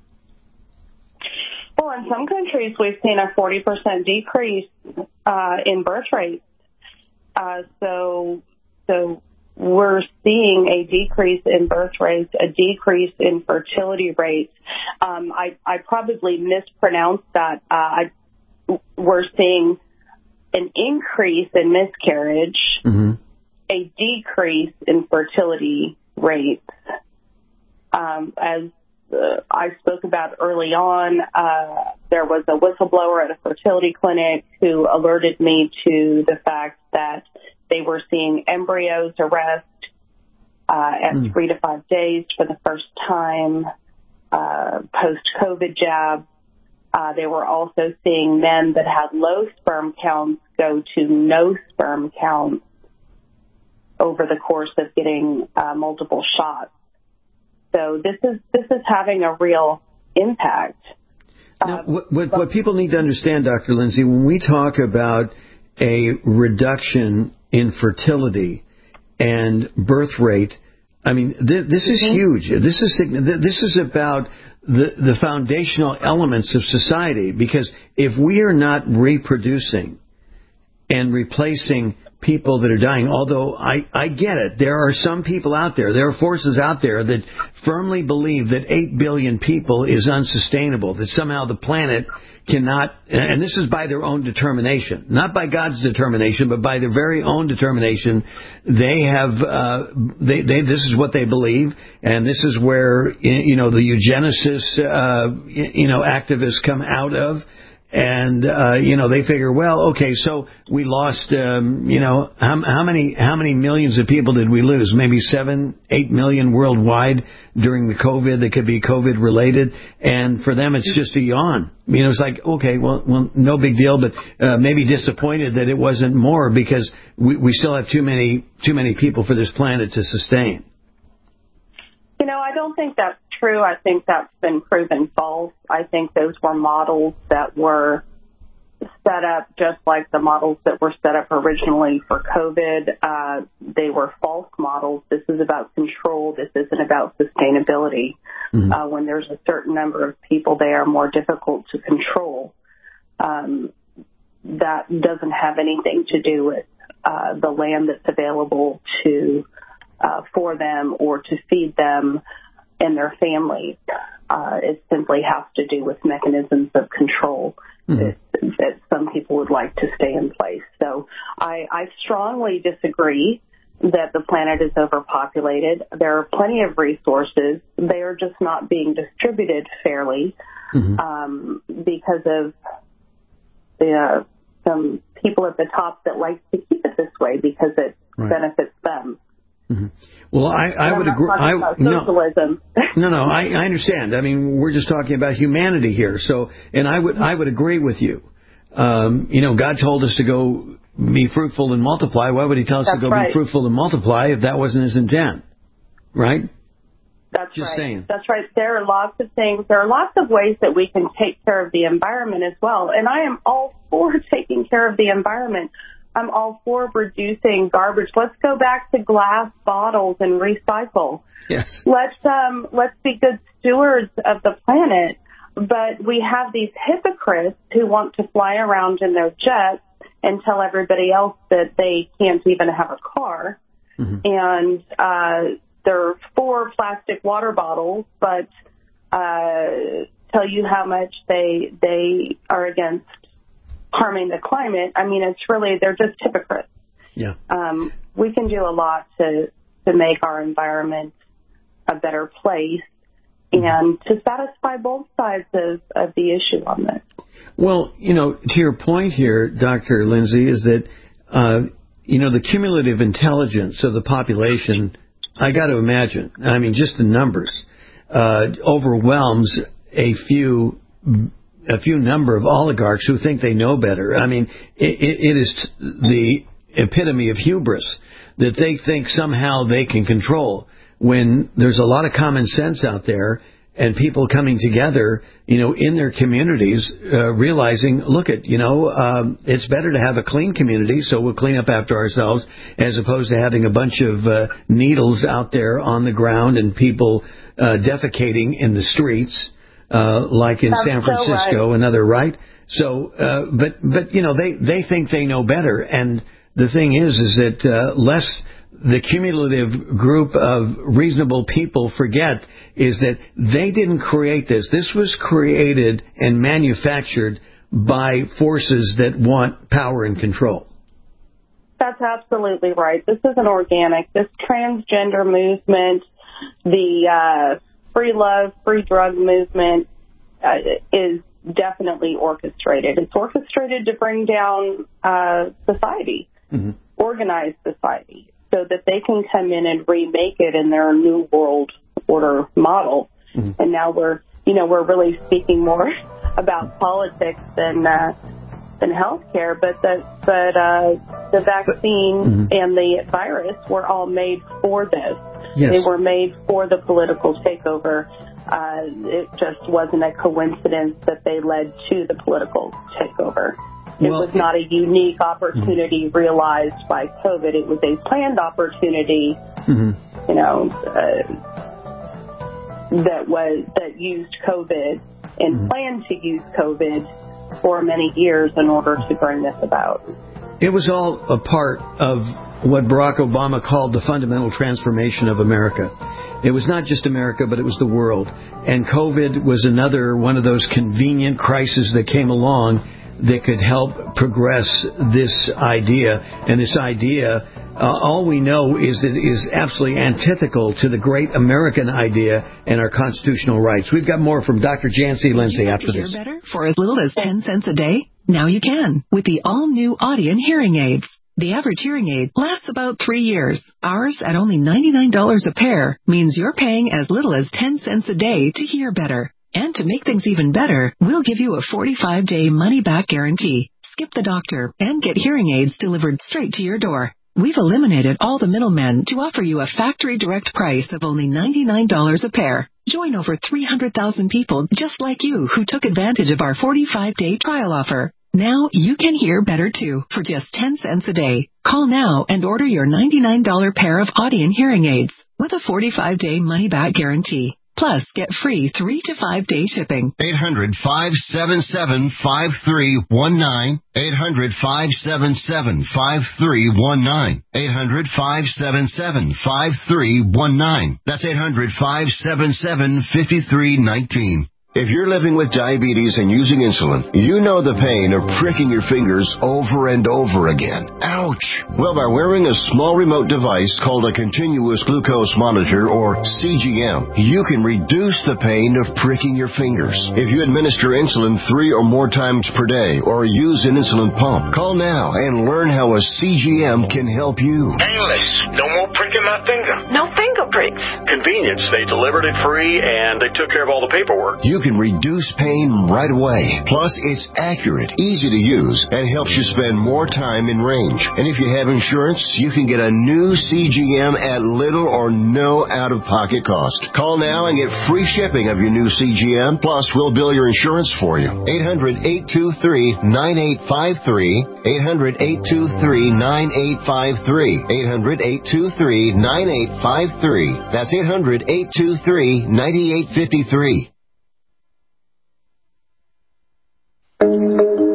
[SPEAKER 18] Well, in some countries, we've seen a 40% decrease in birth rates. So we're seeing a decrease in birth rates, a decrease in fertility rates. I probably mispronounced that. We're seeing an increase in miscarriage, a decrease in fertility rates. As I spoke about early on, there was a whistleblower at a fertility clinic who alerted me to the fact that they were seeing embryos arrest at 3 to 5 days for the first time post-COVID jab. They were also seeing men that had low sperm counts go to no sperm counts over the course of getting multiple shots. So this is having a real impact.
[SPEAKER 11] Now, what people need to understand, Dr. Lindsay, when we talk about a reduction in fertility and birth rate, I mean, this is huge. This is about the foundational elements of society, because if we are not reproducing and replacing people that are dying, although I get it, there are some people out there, there are forces out there that firmly believe that 8 billion people is unsustainable, that somehow the planet cannot, and this is by their own determination, not by God's determination, but by their very own determination. They have, this is what they believe, and this is where, the eugenicists, activists come out of. And, they figure, well, okay, so we lost, how many millions of people did we lose? Maybe 7-8 million worldwide during the COVID that could be COVID related. And for them, it's just a yawn. It's like, okay, well, no big deal, but maybe disappointed that it wasn't more, because we still have too many people for this planet to sustain.
[SPEAKER 18] I don't think that's true. I think that's been proven false. I think those were models that were set up just like the models that were set up originally for COVID. They were false models. This is about control. This isn't about sustainability. When there's a certain number of people, they are more difficult to control. That doesn't have anything to do with the land that's available for them or to feed them and their families. It simply has to do with mechanisms of control that some people would like to stay in place. So I strongly disagree that the planet is overpopulated. There are plenty of resources. They are just not being distributed fairly because of some people at the top that like to keep it this way because it benefits them.
[SPEAKER 11] Well, I would agree.
[SPEAKER 18] Socialism.
[SPEAKER 11] No, I understand. I mean, we're just talking about humanity here. So, and I would agree with you. God told us to go be fruitful and multiply. Why would He tell us to go be fruitful and multiply if that wasn't His intent? Right?
[SPEAKER 18] That's just saying. That's right. There are lots of things. There are lots of ways that we can take care of the environment as well. And I am all for taking care of the environment. I'm all for reducing garbage. Let's go back to glass bottles and recycle.
[SPEAKER 11] Yes.
[SPEAKER 18] Let's be good stewards of the planet. But we have these hypocrites who want to fly around in their jets and tell everybody else that they can't even have a car. And they're for plastic water bottles, but tell you how much they are against harming the climate. I mean, they're just hypocrites.
[SPEAKER 11] Yeah.
[SPEAKER 18] We can do a lot to make our environment a better place. and to satisfy both sides of the issue on this.
[SPEAKER 11] Well, to your point here, Dr. Lindsay, is that, the cumulative intelligence of the population, I got to imagine, just the numbers, overwhelms a few number of oligarchs who think they know better. It is the epitome of hubris that they think somehow they can control, when there's a lot of common sense out there and people coming together, in their communities, realizing, look, it's better to have a clean community, so we'll clean up after ourselves, as opposed to having a bunch of needles out there on the ground and people defecating in the streets, like in
[SPEAKER 18] That's
[SPEAKER 11] San Francisco
[SPEAKER 18] so right.
[SPEAKER 11] and other, right? So, but they think they know better, and the thing is that less the cumulative group of reasonable people forget is that they didn't create this. This was created and manufactured by forces that want power and control.
[SPEAKER 18] That's absolutely right. This isn't organic. This transgender movement, the free love, free drug movement is definitely orchestrated. It's orchestrated to bring down society, organized society, so that they can come in and remake it in their new world order model. And now we're really speaking more about politics than healthcare, but the vaccine and the virus were all made for this. Yes. They were made for the political takeover. It just wasn't a coincidence that they led to the political takeover. It was not a unique opportunity realized by COVID. It was a planned opportunity, that used COVID and planned to use COVID for many years in order to bring this about.
[SPEAKER 11] It was all a part of what Barack Obama called the fundamental transformation of America. It was not just America, but it was the world. And COVID was another one of those convenient crises that came along that could help progress this idea. And this idea, all we know is that it is absolutely antithetical to the great American idea and our constitutional rights. We've got more from Dr. Jancy Lindsay after this.
[SPEAKER 19] Hear better for as little as 10 cents a day? Now you can with the all-new Audien hearing aids. The average hearing aid lasts about 3 years. Ours, at only $99 a pair, means you're paying as little as 10 cents a day to hear better. And to make things even better, we'll give you a 45-day money-back guarantee. Skip the doctor and get hearing aids delivered straight to your door. We've eliminated all the middlemen to offer you a factory direct price of only $99 a pair. Join over 300,000 people just like you who took advantage of our 45-day trial offer. Now you can hear better too for just 10 cents a day. Call now and order your $99 pair of Audien hearing aids with a 45-day money-back guarantee. Plus, get free 3 to 5 day shipping.
[SPEAKER 5] 800-577-5319. 800-577-5319. 800-577-5319. That's 800-577-5319. If you're living with diabetes and using insulin, you know the pain of pricking your fingers over and over again. Ouch! Well, by wearing a small remote device called a continuous glucose monitor, or CGM, you can reduce the pain of pricking your fingers. If you administer insulin 3 or more times per day or use an insulin pump, call now and learn how a CGM can help you.
[SPEAKER 16] Painless. No more pricking my finger.
[SPEAKER 20] No finger pricks.
[SPEAKER 16] Convenience. They delivered it free and they took care of all the paperwork.
[SPEAKER 5] You can reduce pain right away. Plus, it's accurate, easy to use, and helps you spend more time in range. And if you have insurance, you can get a new CGM at little or no out-of-pocket cost. Call now and get free shipping of your new CGM. Plus, we'll bill your insurance for you. 800-823-9853. 800-823-9853. 800-823-9853. That's 800-823-9853.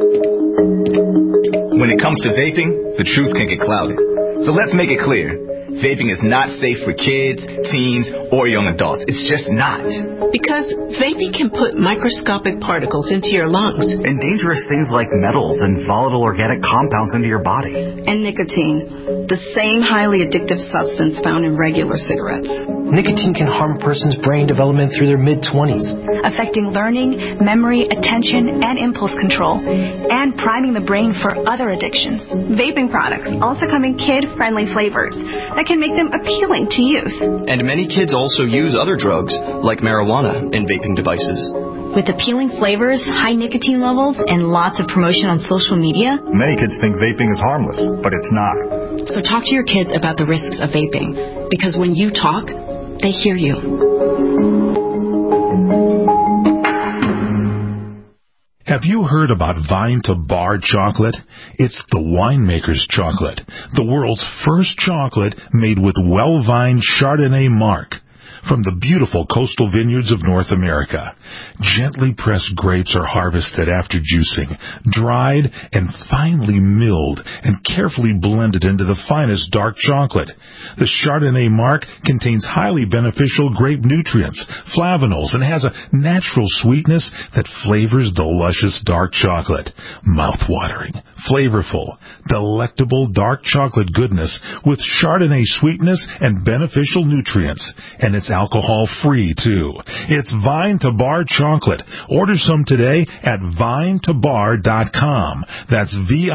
[SPEAKER 21] When it comes to vaping, the truth can get clouded. So let's make it clear.
[SPEAKER 20] vaping is not safe for kids, teens, or young adults. It's just not.
[SPEAKER 21] Because vaping can put microscopic particles into your lungs.
[SPEAKER 22] And dangerous things like metals and volatile organic compounds into your body.
[SPEAKER 23] And nicotine, the same highly addictive substance found in regular cigarettes.
[SPEAKER 3] Nicotine can harm a person's brain development through their mid-20s,
[SPEAKER 24] affecting learning, memory, attention, and impulse control, and priming the brain for other addictions.
[SPEAKER 25] Vaping products also come in kid-friendly flavors that can make them appealing to youth.
[SPEAKER 26] And many kids also use other drugs, like marijuana, in vaping devices.
[SPEAKER 25] With appealing flavors, high nicotine levels, and lots of promotion on social media,
[SPEAKER 22] many kids think vaping is harmless, but it's not.
[SPEAKER 23] So talk to your kids about the risks of vaping, because when you talk, they hear you.
[SPEAKER 27] Have you heard about Vine to Bar chocolate? It's the winemaker's chocolate, the world's first chocolate made with well-vined Chardonnay marc. From the beautiful coastal vineyards of North America, gently pressed grapes are harvested after juicing, dried and finely milled and carefully blended into the finest dark chocolate. The Chardonnay marc contains highly beneficial grape nutrients, flavanols, and has a natural sweetness that flavors the luscious dark chocolate. Mouth-watering, flavorful, delectable dark chocolate goodness with Chardonnay sweetness and beneficial nutrients. And it's alcohol-free, too. It's Vine to Bar chocolate. Order some today at vinetobar.com. That's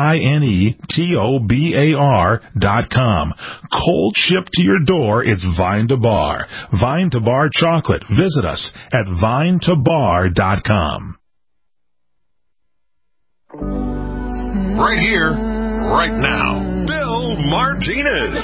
[SPEAKER 27] VINETOBAR.com. Cold shipped to your door, it's Vine to Bar. Vine to Bar chocolate. Visit us at vinetobar.com.
[SPEAKER 2] Right here, right now, Bill Martinez.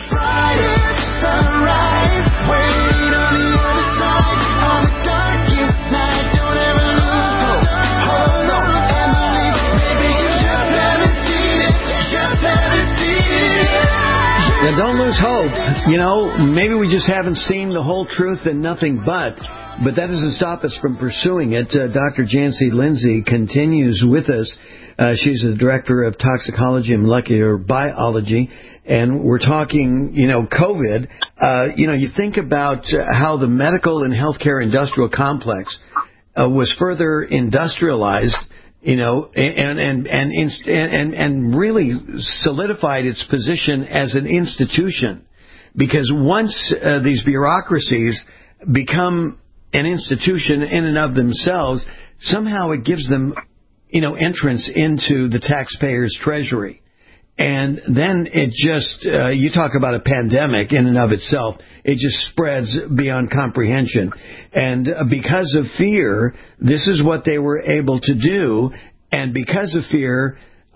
[SPEAKER 11] Now, don't lose hope. You know, maybe we just haven't seen the whole truth and nothing but that doesn't stop us from pursuing it. Dr. Jancy Lindsay continues with us. She's the Director of Toxicology and Molecular Biology, and we're talking, COVID. You think about how the medical and healthcare industrial complex was further industrialized, and really solidified its position as an institution. Because once these bureaucracies become an institution in and of themselves, somehow it gives them, entrance into the taxpayer's treasury. And then it just, you talk about a pandemic in and of itself, it just spreads beyond comprehension. And because of fear, this is what they were able to do. And because of fear,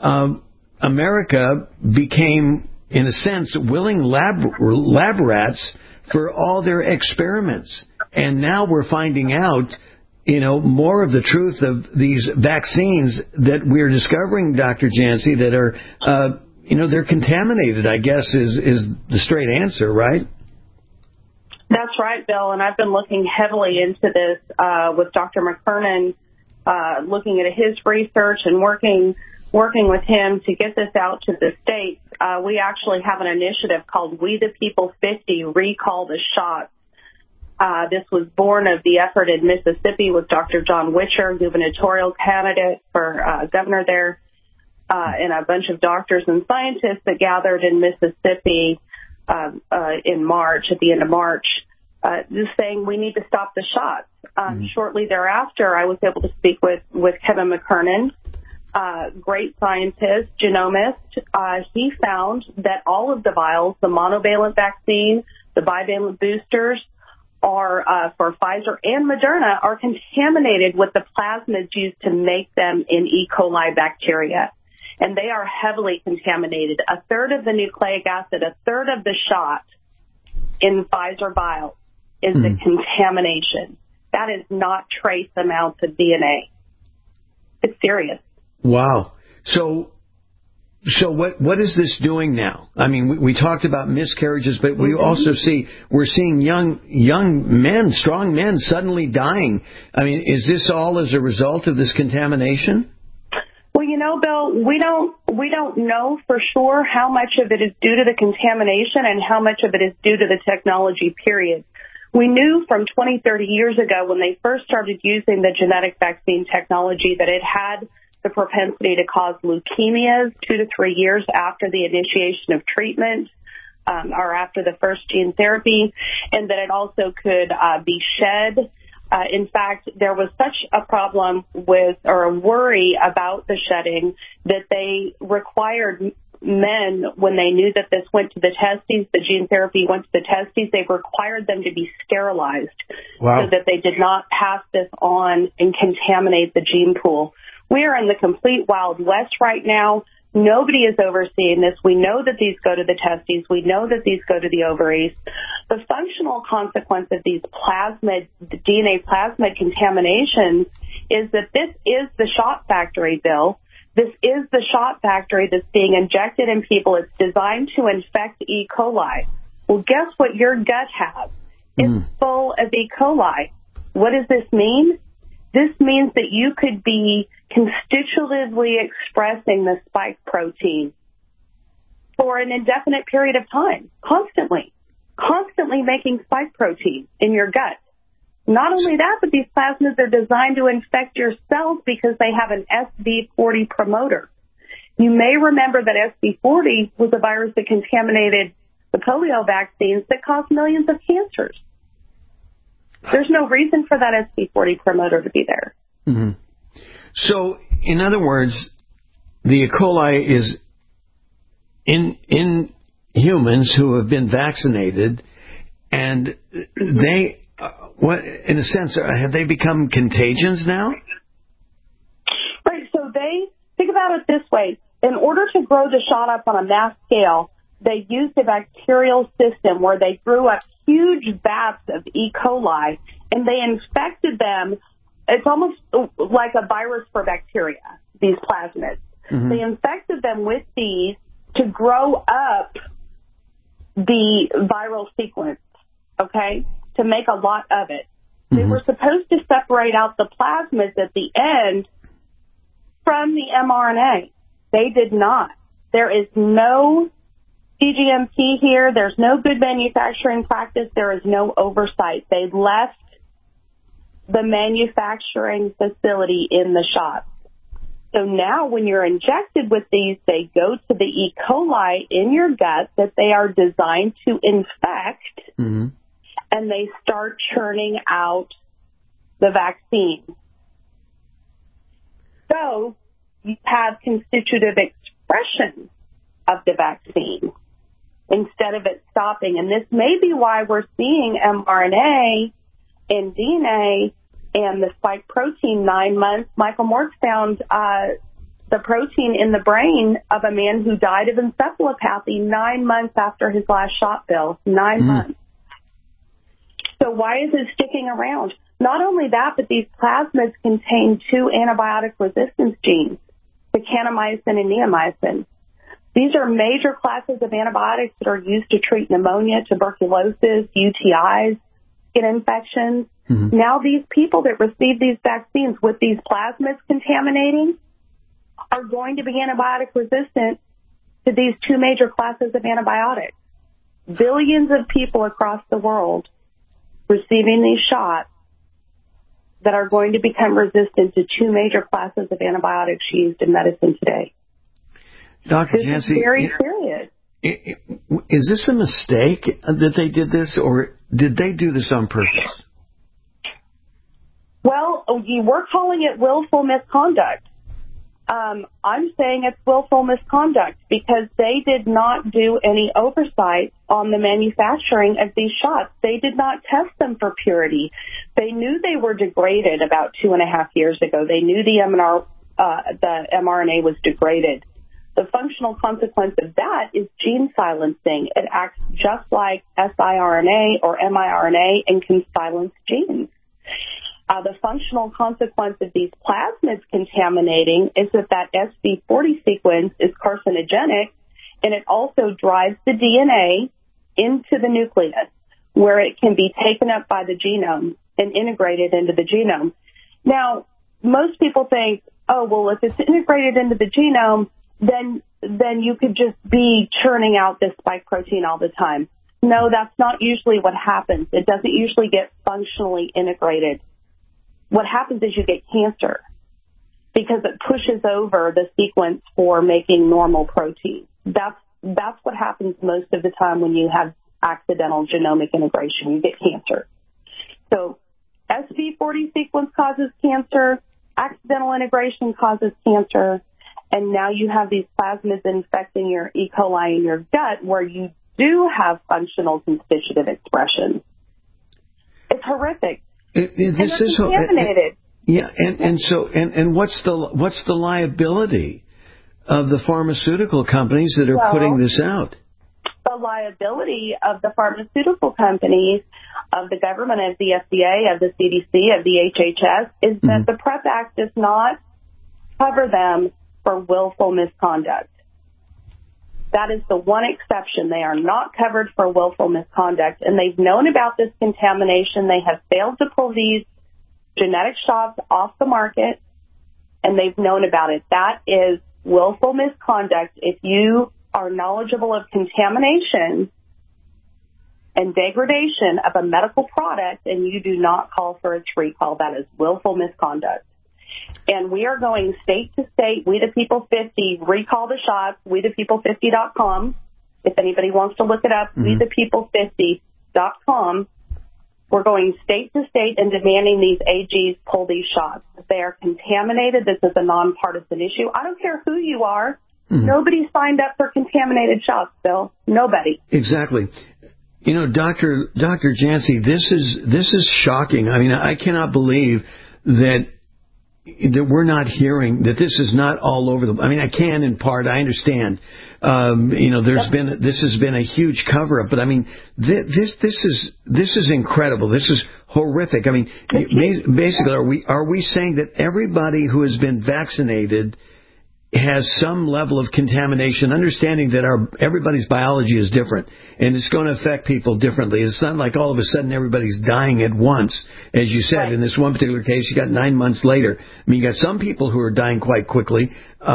[SPEAKER 11] America became, in a sense, willing lab rats for all their experiments. And now we're finding out, more of the truth of these vaccines that we're discovering, Dr. Jancy, that are, they're contaminated, I guess, is the straight answer, right?
[SPEAKER 18] That's right, Bill. And I've been looking heavily into this with Dr. McKernan, looking at his research and working with him to get this out to the states. We actually have an initiative called We the People 50, Recall the Shots. This was born of the effort in Mississippi with Dr. John Witcher, gubernatorial candidate for governor there, and a bunch of doctors and scientists that gathered in Mississippi in March, at the end of March, just saying we need to stop the shots. Shortly thereafter, I was able to speak with Kevin McKernan, great scientist, genomist. He found that all of the vials, the monovalent vaccine, the bivalent boosters, are for Pfizer and Moderna, are contaminated with the plasmids used to make them in E. coli bacteria. And they are heavily contaminated. A third of the nucleic acid, a third of the shot in Pfizer vials is the contamination. That is not trace amounts of DNA. It's serious.
[SPEAKER 11] Wow. So what is this doing now? I mean, we talked about miscarriages, but we also we're seeing young men, strong men, suddenly dying. I mean, is this all as a result of this contamination?
[SPEAKER 18] Well, Bill, we don't know for sure how much of it is due to the contamination and how much of it is due to the technology, period. We knew from 20, 30 years ago when they first started using the genetic vaccine technology that it had the propensity to cause leukemias 2 to 3 years after the initiation of treatment or after the first gene therapy, and that it also could be shed. In fact, there was such a problem with or a worry about the shedding that they required men, when they knew that this went to the testes, the gene therapy went to the testes, they required them to be sterilized so that they did not pass this on and contaminate the gene pool. We are in the complete Wild West right now. Nobody is overseeing this. We know that these go to the testes. We know that these go to the ovaries. The functional consequence of these DNA plasmid contaminations is that this is the shot factory, Bill. This is the shot factory that's being injected in people. It's designed to infect E. coli. Well, guess what your gut has? It's full of E. coli. What does this mean? This means that you could be constitutively expressing the spike protein for an indefinite period of time, constantly making spike protein in your gut. Not only that, but these plasmids are designed to infect your cells because they have an SV40 promoter. You may remember that SV40 was a virus that contaminated the polio vaccines that caused millions of cancers. There's no reason for that SV40 promoter to be there.
[SPEAKER 11] Mm-hmm. So, in other words, the E. coli is in humans who have been vaccinated, and they, in a sense, have they become contagions now?
[SPEAKER 18] Right. So think about it this way. In order to grow the shot up on a mass scale, they used a bacterial system where they grew up huge vats of E. coli, and they infected them. It's almost like a virus for bacteria, these plasmids. Mm-hmm. They infected them with these to grow up the viral sequence, okay, to make a lot of it. Mm-hmm. They were supposed to separate out the plasmids at the end from the mRNA. They did not. There is no CGMP here. There's no good manufacturing practice. There is no oversight. They left the manufacturing facility in the shop. So now when you're injected with these, they go to the E. coli in your gut that they are designed to infect, mm-hmm. and they start churning out the vaccine. So you have constitutive expression of the vaccine instead of it stopping. And this may be why we're seeing mRNA and DNA and the spike protein 9 months. Michael Mork found the protein in the brain of a man who died of encephalopathy 9 months after his last shot, Bill. 9 months. So why is it sticking around? Not only that, but these plasmids contain 2 antibiotic resistance genes, vancomycin and neomycin. These are major classes of antibiotics that are used to treat pneumonia, tuberculosis, UTIs, skin infections. Mm-hmm. Now these people that receive these vaccines with these plasmids contaminating are going to be antibiotic resistant to these 2 major classes of antibiotics. Billions of people across the world receiving these shots that are going to become resistant to 2 major classes of antibiotics used in medicine today.
[SPEAKER 11] Dr.
[SPEAKER 18] This
[SPEAKER 11] Jancy,
[SPEAKER 18] is very serious.
[SPEAKER 11] Is this a mistake that they did this, or did they do this on purpose?
[SPEAKER 18] Well, we're calling it willful misconduct. I'm saying it's willful misconduct because they did not do any oversight on the manufacturing of these shots. They did not test them for purity. They knew they were degraded about 2.5 years ago. They knew the mRNA was degraded. The functional consequence of that is gene silencing. It acts just like siRNA or miRNA and can silence genes. The functional consequence of these plasmids contaminating is that SV40 sequence is carcinogenic, and it also drives the DNA into the nucleus, where it can be taken up by the genome and integrated into the genome. Now, most people think, oh, well, if it's integrated into the genome, then you could just be churning out this spike protein all the time. No, that's not usually what happens. It doesn't usually get functionally integrated. What happens is you get cancer because it pushes over the sequence for making normal protein. That's what happens most of the time when you have accidental genomic integration. You get cancer. So SV40 sequence causes cancer, accidental integration causes cancer, and now you have these plasmids infecting your E. coli in your gut where you do have functional constitutive expression. It's horrific.
[SPEAKER 11] This is
[SPEAKER 18] contaminated.
[SPEAKER 11] And what's the liability of the pharmaceutical companies that are putting this out?
[SPEAKER 18] The liability of the pharmaceutical companies, of the government, of the FDA, of the CDC, of the HHS, is that the PrEP Act does not cover them for willful misconduct. That is the one exception. They are not covered for willful misconduct, and they've known about this contamination. They have failed to pull these genetic shots off the market, and they've known about it. That is willful misconduct. If you are knowledgeable of contamination and degradation of a medical product and you do not call for its recall, that is willful misconduct. And we are going state to state. We the People 50, recall the shots, wethepeople50.com. If anybody wants to look it up, wethepeople50.com. We're going state to state and demanding these AGs pull these shots. They are contaminated. This is a nonpartisan issue. I don't care who you are. Nobody signed up for contaminated shots, Bill. Nobody.
[SPEAKER 11] Exactly. You know, Dr. Jancy, this is shocking. I mean, I cannot believe that we're not hearing that this is not all over the. I mean, I can in part. I understand. This has been a huge cover up, but I mean, this is incredible. This is horrific. I mean, basically, are we saying that everybody who has been vaccinated has some level of contamination, understanding that everybody's biology is different and it's going to affect people differently. It's not like all of a sudden everybody's dying at once. As you said, right. In this one particular case, you got 9 months later. I mean, you got some people who are dying quite quickly,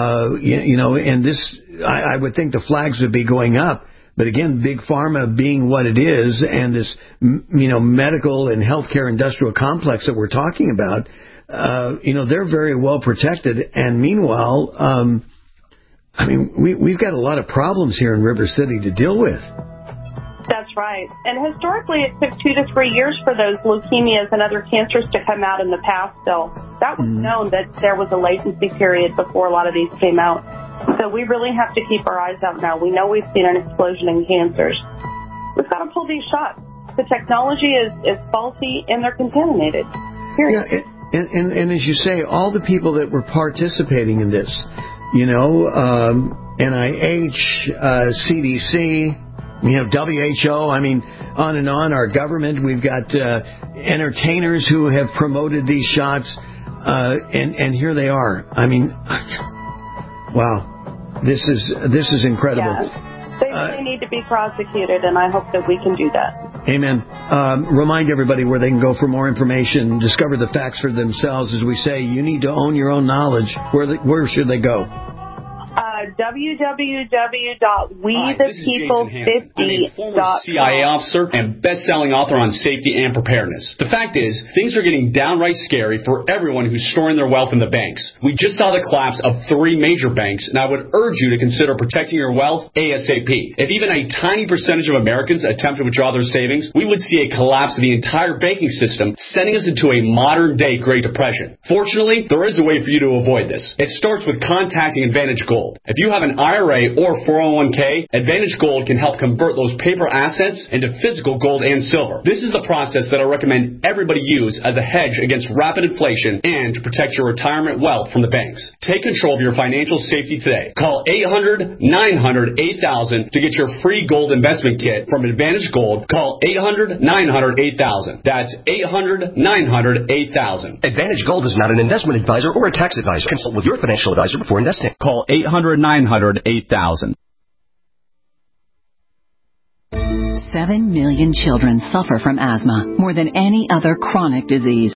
[SPEAKER 11] and this, I would think the flags would be going up. But again, Big Pharma being what it is, and this, medical and healthcare industrial complex that we're talking about, they're very well protected. And meanwhile, we've got a lot of problems here in River City to deal with.
[SPEAKER 18] That's right. And historically, it took 2 to 3 years for those leukemias and other cancers to come out in the past, Bill. That was known that there was a latency period before a lot of these came out. So we really have to keep our eyes out now. We know we've seen an explosion in cancers. We've got to pull these shots. The technology is faulty and they're contaminated. Period.
[SPEAKER 11] Yeah, And as you say, all the people that were participating in this, NIH, CDC, WHO, I mean, on and on, our government, we've got entertainers who have promoted these shots, and here they are. I mean, wow, this is incredible.
[SPEAKER 18] Yeah. They really need to be prosecuted, and I hope that we can do that.
[SPEAKER 11] Amen. Remind everybody where they can go for more information, discover the facts for themselves. As we say, you need to own your own knowledge. Where should they go?
[SPEAKER 18] www.wethepeople50.com.
[SPEAKER 1] I'm a former CIA officer and best-selling author on safety and preparedness. The fact is, things are getting downright scary for everyone who's storing their wealth in the banks. We just saw the collapse of 3 major banks, and I would urge you to consider protecting your wealth ASAP. If even a tiny percentage of Americans attempt to withdraw their savings, we would see a collapse of the entire banking system, sending us into a modern-day Great Depression. Fortunately, there is a way for you to avoid this. It starts with contacting Advantage Gold. If you have an IRA or 401k, Advantage Gold can help convert those paper assets into physical gold and silver. This is the process that I recommend everybody use as a hedge against rapid inflation and to protect your retirement wealth from the banks. Take control of your financial safety today. Call 800-900-8000 to get your free gold investment kit from Advantage Gold. Call 800-900-8000. That's 800-900-8000.
[SPEAKER 4] Advantage Gold is not an investment advisor or a tax advisor. Consult with your financial advisor before investing.
[SPEAKER 6] Call 800-900-8000.
[SPEAKER 17] 7 million children suffer from asthma, more than any other chronic disease.